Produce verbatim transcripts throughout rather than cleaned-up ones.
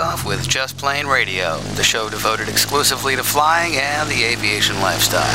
Takeoff with Just Plane Radio, the show devoted exclusively to flying and the aviation lifestyle.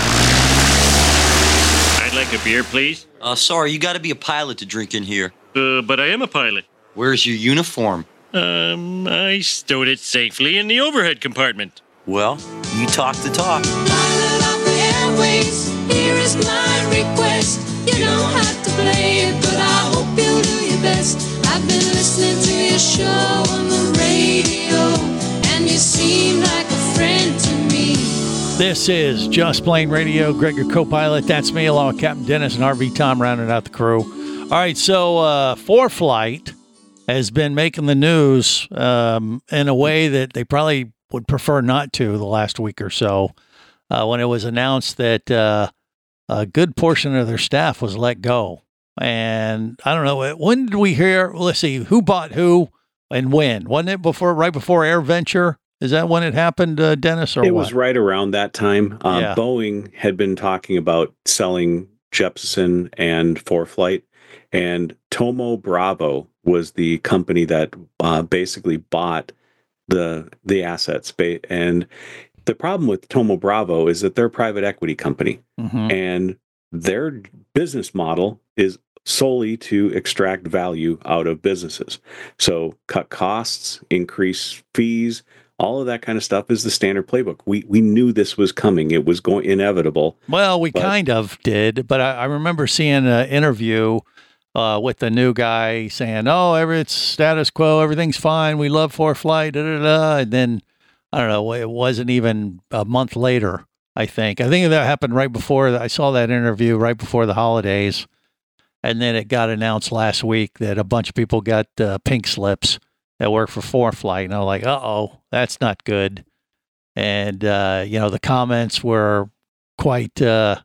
I'd like a beer, please. Uh, sorry, you gotta be a pilot to drink in here. Uh, but I am a pilot. Where's your uniform? Um, I stowed it safely in the overhead compartment. Well, you talk the talk. Pilot of the airways, here is my request. You don't have to play it, but I hope you'll do your best. I've been listening to your show on the radio, and you seem like a friend to me. This is Just Plane Radio. Greg, your co-pilot. That's me, along with Captain Dennis and R V Tom, rounding out the crew. All right, so uh, ForeFlight has been making the news um, in a way that they probably would prefer not to the last week or so, uh, when it was announced that uh, a good portion of their staff was let go. And I don't know, when did we hear, let's see, who bought who and when? Wasn't it before, right before AirVenture? Is that when it happened, uh, Dennis, or It what? was right around that time. Um, Yeah. Boeing had been talking about selling Jeppesen and ForeFlight, and Tomo Bravo was the company that uh, basically bought the the assets. Ba- And the problem with Tomo Bravo is that they're a private equity company, Mhm. and their business model is solely to extract value out of businesses. So cut costs, increase fees, all of that kind of stuff is the standard playbook. We we knew this was coming. It was going inevitable. Well, we But- kind of did, but I, I remember seeing an interview uh, with the new guy saying, "Oh, every, it's status quo, everything's fine. We love ForeFlight." Da, da, da. And then I don't know. It wasn't even a month later. I think. I think that happened right before I saw that interview right before the holidays, and then it got announced last week that a bunch of people got uh, pink slips that work for ForeFlight, and I'm like, "Uh oh, that's not good." And uh, you know, the comments were quite. Uh,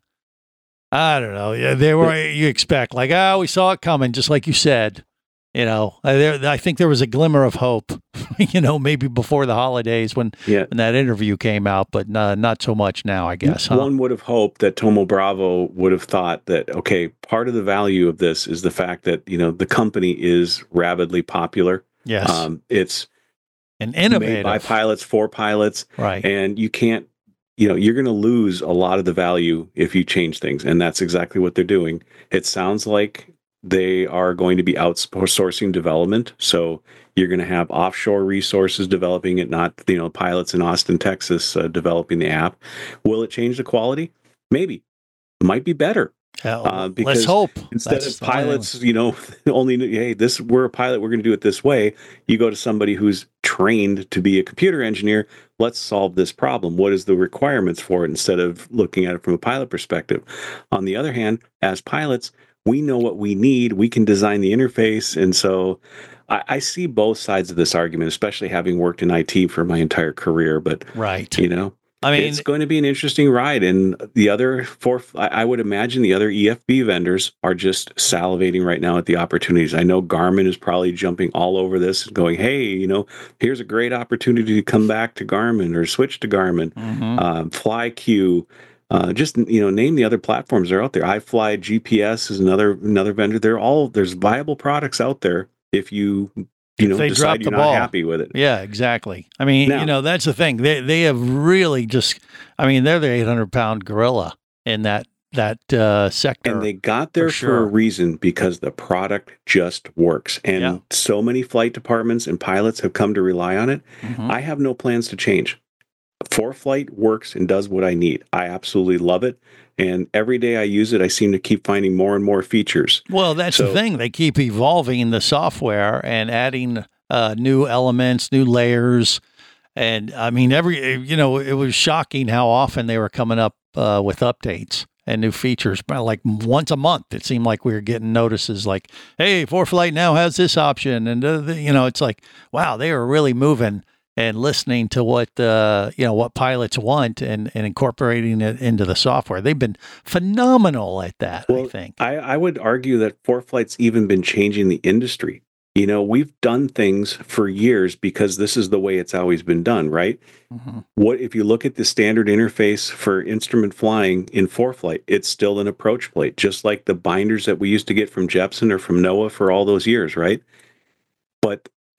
I don't know. Yeah, they were. You expect like, oh, we saw it coming, just like you said. You know, I, there, I think there was a glimmer of hope. You know, maybe before the holidays when, Yeah. when that interview came out, but uh, not so much now, I guess. Huh? One would have hoped that Tomo Bravo would have thought that, okay, part of the value of this is the fact that, you know, the company is rabidly popular. Yes, Um, it's and made innovative, by pilots for pilots, right? and you can't, you know, you're going to lose a lot of the value if you change things. And that's exactly what they're doing. It sounds like they are going to be outsourcing development. So you're going to have offshore resources developing it, not, you know, pilots in Austin, Texas, uh, developing the app. Will it change the quality? Maybe. It might be better. Hell, Uh, let's because hope. Instead That's of the only pilots, you know, only, hey, this, we're a pilot, we're going to do it this way. You go to somebody who's trained to be a computer engineer. Let's solve this problem. What is the requirements for it, instead of looking at it from a pilot perspective? On the other hand, as pilots, we know what we need. We can design the interface. And so I, I see both sides of this argument, especially having worked in I T for my entire career. But, right. you know, I mean, it's going to be an interesting ride. And the other four, I I would imagine the other E F B vendors are just salivating right now at the opportunities. I know Garmin is probably jumping all over this and going, hey, you know, here's a great opportunity to come back to Garmin or switch to Garmin. mhm. Um, FlyQ, uh, just, you know, name the other platforms that are out there. iFly G P S is another another vendor. They're all, there's viable products out there if you, you If know, they drop decide the you're not ball. happy with it. Yeah, exactly. I mean, Now- you know, that's the thing. They they have really just. I mean, they're the eight hundred pound gorilla in that that uh, sector. And they got there for, sure. a reason, because the product just works. And Yeah. so many flight departments and pilots have come to rely on it. Mhm. I have no plans to change. ForeFlight works and does what I need. I absolutely love it. And every day I use it, I seem to keep finding more and more features. Well, that's the So- thing. They keep evolving the software and adding uh, new elements, new layers. And I mean, every, you know, it was shocking how often they were coming up uh, with updates and new features. But like once a month, it seemed like we were getting notices like, hey, ForeFlight now has this option. And, uh, the, you know, it's like, wow, they were really moving and listening to what, uh, you know, what pilots want and, and incorporating it into the software. They've been phenomenal at that, I Well, think. I, I would argue that ForeFlight's even been changing the industry. You know, we've done things for years because this is the way it's always been done, right? Mhm. What if you look at the standard interface for instrument flying in ForeFlight? It's still an approach plate, just like the binders that we used to get from Jeppesen or from NOAA for all those years, right? But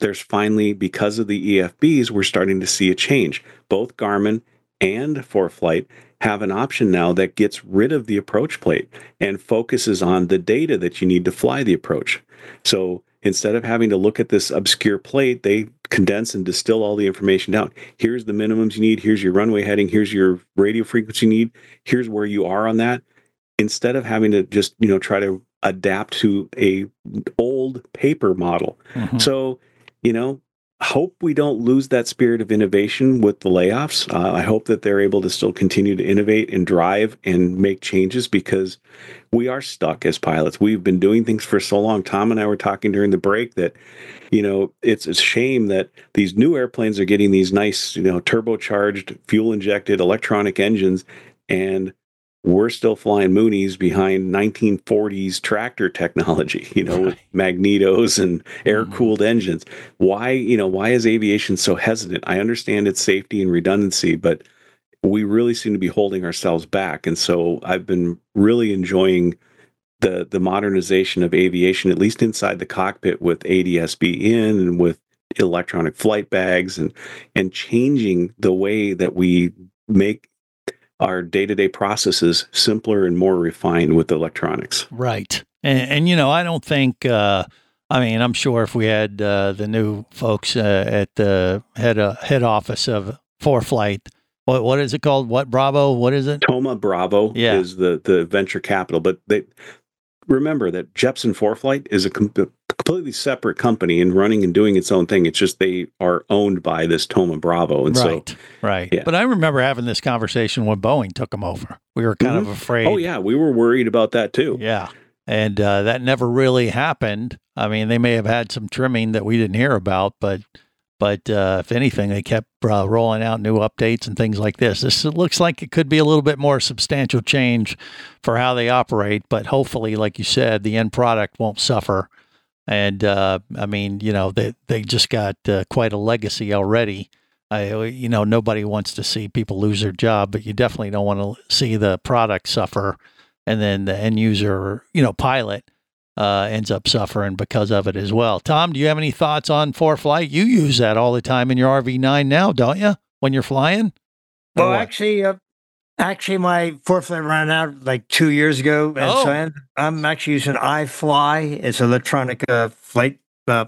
there's finally, because of the E F Bs, we're starting to see a change. Both Garmin and ForeFlight have an option now that gets rid of the approach plate and focuses on the data that you need to fly the approach. So instead of having to look at this obscure plate, they condense and distill all the information down. Here's the minimums you need. Here's your runway heading. Here's your radio frequency you need. Here's where you are on that. Instead of having to just, you know, try to adapt to a old paper model. Mm-hmm. So, you know, hope we don't lose that spirit of innovation with the layoffs. Uh, I hope that they're able to still continue to innovate and drive and make changes, because we are stuck as pilots. We've been doing things for so long. Tom and I were talking during the break that, you know, it's a shame that these new airplanes are getting these nice, you know, turbocharged, fuel-injected electronic engines, and we're still flying Moonies behind nineteen forties tractor technology, you know, with magnetos and air-cooled mm-hmm. engines. Why, you know, why is aviation so hesitant? I understand its safety and redundancy, but we really seem to be holding ourselves back. And so I've been really enjoying the the modernization of aviation, at least inside the cockpit, with A D S B in and with electronic flight bags, and and changing the way that we make our day-to-day processes simpler and more refined with electronics. Right. And, and you know, I don't think, uh, I mean, I'm sure if we had uh, the new folks uh, at the head uh, head office of ForeFlight, what what is it called? What Bravo? What is it? Thoma Bravo yeah. is the, the venture capital. But they remember that Jeppesen ForeFlight is a com- completely separate company and running and doing its own thing. It's just they are owned by this Thoma Bravo. And right, so, right. Yeah. But I remember having this conversation when Boeing took them over. We were kind mm-hmm. of afraid. Oh, yeah. We were worried about that, too. Yeah. And uh, that never really happened. I mean, they may have had some trimming that we didn't hear about, but but uh, if anything, they kept uh, rolling out new updates and things like this. This looks like it could be a little bit more substantial change for how they operate, but hopefully, like you said, the end product won't suffer. And uh, I mean, you know, they they just got uh, quite a legacy already. I, you know, nobody wants to see people lose their job, but you definitely don't want to see the product suffer, and then the end user, you know, pilot uh, ends up suffering because of it as well. Tom, do you have any thoughts on ForeFlight? You use that all the time in your R V nine now, don't you? When you're flying? Well, actually, uh, actually, my ForeFlight ran out like two years ago, and oh. so I'm, I'm actually using iFly. It's electronic uh, flight. Uh,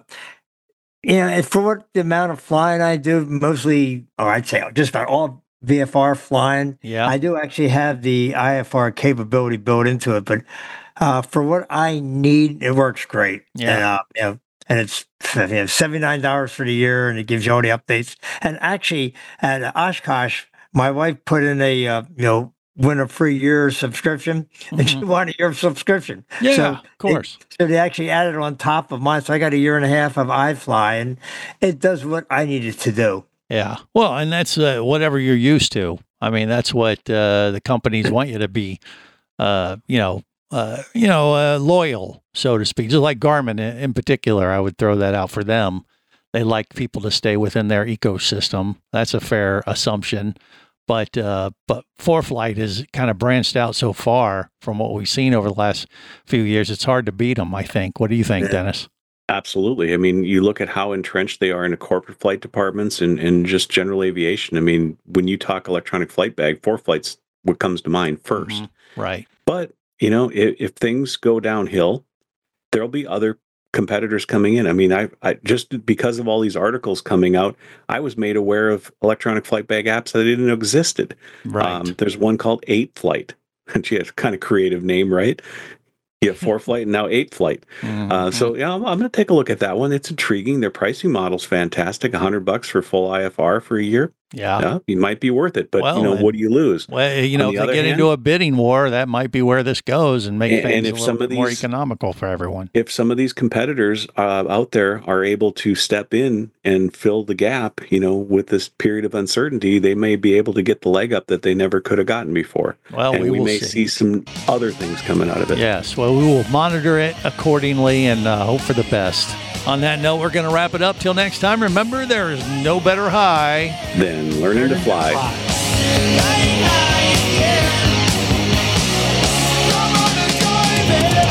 yeah, and for what the amount of flying I do, mostly, or I'd say just about all V F R flying. Yeah, I do actually have the I F R capability built into it, but uh, for what I need, it works great. Yeah, and, uh, you know, and it's you know, seventy-nine dollars for the year, and it gives you all the updates. And actually, at Oshkosh, my wife put in a uh, you know win a free year subscription, and mm-hmm. she wanted a year subscription. Yeah, so of course. It, so they actually added it on top of mine. So I got a year and a half of iFly, and it does what I needed to do. Yeah. Well, and that's uh, whatever you're used to. I mean, that's what uh, the companies want you to be, uh, you know, uh, you know, uh, loyal, so to speak. Just like Garmin in, in particular, I would throw that out for them. They like people to stay within their ecosystem. That's a fair assumption. But uh, but ForeFlight has kind of branched out so far from what we've seen over the last few years. It's hard to beat them, I think. What do you think, Dennis? Absolutely. I mean, you look at how entrenched they are in the corporate flight departments and, and just general aviation. I mean, when you talk electronic flight bag, ForeFlight's what comes to mind first. Mm-hmm. Right. But, you know, if, if things go downhill, there'll be other competitors coming in. I mean, I, I just because of all these articles coming out, I was made aware of electronic flight bag apps that I didn't know existed. Right. Um, there's one called eight flight. She has a kind of creative name, right? You have ForeFlight and now eight flight. Mm-hmm. Uh, so yeah, I'm, I'm going to take a look at that one. It's intriguing. Their pricing model's fantastic. A hundred bucks for full I F R for a year. Yeah, yeah it might be worth it. But well, you know, and, what do you lose? Well, you know, if they get hand, into a bidding war, that might be where this goes and make and, things and if a little some bit of these, more economical for everyone. If some of these competitors uh, out there are able to step in and fill the gap, you know, with this period of uncertainty, they may be able to get the leg up that they never could have gotten before. Well, and we, we will may see. see some other things coming out of it. Yes. Well, we will monitor it accordingly and uh, hope for the best. On that note, we're going to wrap it up. Till next time, remember, there is no better high than learning to fly.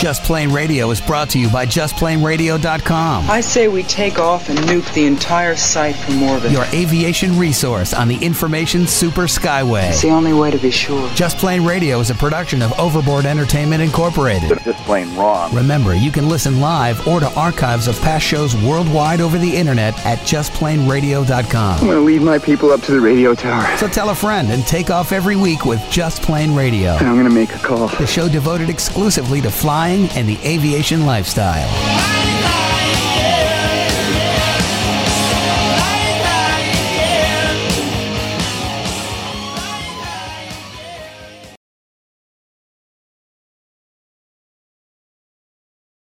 Just Plain Radio is brought to you by just plain radio dot com. I say we take off and nuke the entire site from orbit. Your aviation resource on the information super skyway. It's the only way to be sure. Just Plain Radio is a production of Overboard Entertainment Incorporated. It's just plain wrong. Remember, you can listen live or to archives of past shows worldwide over the internet at just plain radio dot com. I'm going to lead my people up to the radio tower. So tell a friend and take off every week with Just Plain Radio. And I'm going to make a call. The show devoted exclusively to flying and the aviation lifestyle.